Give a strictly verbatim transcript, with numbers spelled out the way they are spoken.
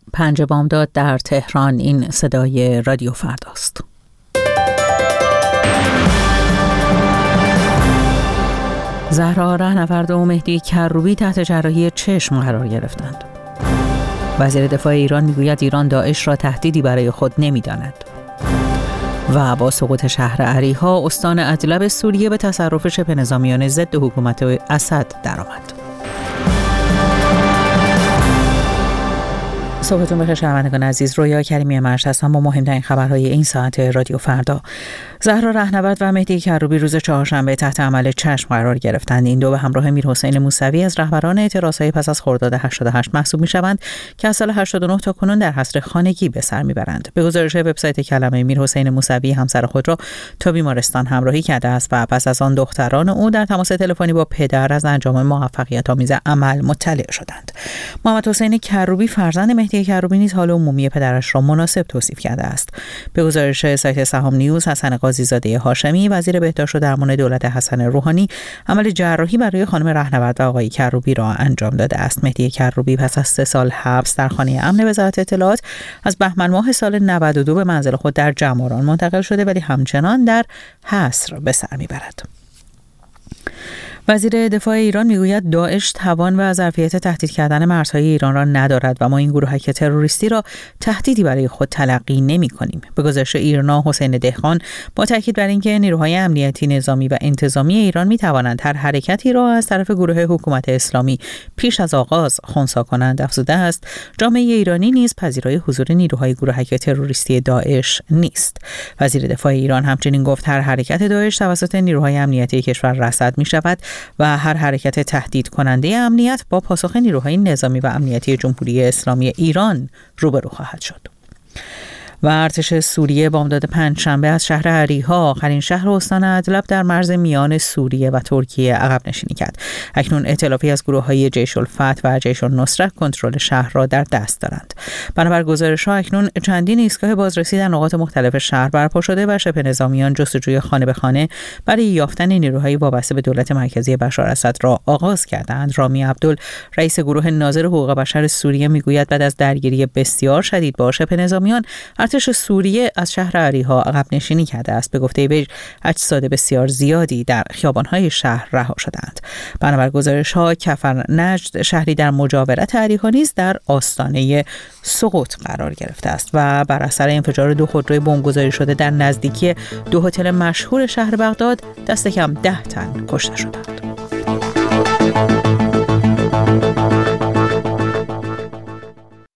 پنج بامداد در تهران. این صدای رادیو فرداست. زهرا رهنورد و مهدی کروبی تحت جراحی چشم قرار گرفتند. وزیر دفاع ایران میگوید ایران داعش را تهدیدی برای خود نمی‌داند. و با سقوط شهر عریها استان ادلب سوریه به تصرف شبه نظامیان ضد حکومت اسد درآمد. صبحتون بخیر شنوندگان عزیز. رویا کریمی مرش هستم با مهمترین خبرهای این ساعت رادیو فردا. زهرا رهنورد و مهدی کروبی روز چهارشنبه تحت عمل چشم قرار گرفتند. این دو به همراه میرحسین موسوی از رهبران اعتراضهای پس از خرداد هشتاد و هشت محسوب میشوند که از سال هشتاد و نه تا کنون در حصر خانگی به سر میبرند. به گزارش وبسایت کلمه، میرحسین موسوی همسر خود را تا بیمارستان همراهی کرده است و پس از آن دختران او در تماس تلفنی با پدر از انجام موفقیت‌آمیز عمل مطلع شدند. محمد حسین کروبی فرزند مهدی کروبی نیز حال عمومی پدرش را مناسب توصیف کرده است. به گزارش سایت سهام نیوز، حسن قاضی‌زاده هاشمی وزیر بهداشت و درمان دولت حسن روحانی عمل جراحی برای خانم رهنورد و آقای کروبی را انجام داده است. مهدی کروبی پس از سه سال حبس در خانه امن وزارت اطلاعات از بهمن ماه سال نود و دو به منزل خود در جماران منتقل شده ولی همچنان در حصر به سر میبرد. وزیر دفاع ایران میگوید داعش توان و ظرفیت تهدید کردن مرزهای ایران را ندارد و ما این گروهک تروریستی را تهدیدی برای خود تلقی نمی‌کنیم. به گزارش ایرنا حسین دهقان با تاکید بر اینکه نیروهای امنیتی، نظامی و انتظامی ایران می‌توانند هر حرکتی را از طرف گروه حکومت اسلامی پیش از آغاز خنثی کنند، افزوده است جامعه ایرانی نیز پذیرای حضور نیروهای گروهک تروریستی داعش نیست. وزیر دفاع ایران همچنین گفت هر حرکت داعش توسط نیروهای امنیتی کشور رصد می‌شود و هر حرکت تهدید کننده امنیت با پاسخ نیروهای نظامی و امنیتی جمهوری اسلامی ایران روبرو خواهد شد. و ارتش سوریه بامداد پنجشنبه از شهر عریها، آخرین شهر استان ادلب در مرز میان سوریه و ترکیه، عقب نشینی کرد. اکنون ائتلافی از گروه‌های جیش الفتح و جیش النصره کنترل شهر را در دست دارند. بنابر گزارش‌ها اکنون چندین ایستگاه بازرسی در نقاط مختلف شهر برپا شده و شبه نظامیان جستجوی خانه به خانه برای یافتن نیروهای وابسته به دولت مرکزی بشار اسد را آغاز کردند. رامی عبدل، رئیس گروه ناظر حقوق بشر سوریه، میگوید بعد از درگیری بسیار شدید با شبه نظامیان، ارتش سوریه از شهر عریها عقب نشینی کرده است. به گفته وی اجساد بسیار زیادی در خیابان‌های شهر رها شدند. بنابر گزارش‌ها کفر نجد، شهری در مجاورت عریها، نیز در آستانه سقوط قرار گرفته است و بر اثر انفجار دو خودروی بمبگذاری شده در نزدیکی دو هتل مشهور شهر بغداد دست کم ده تن کشته شدند.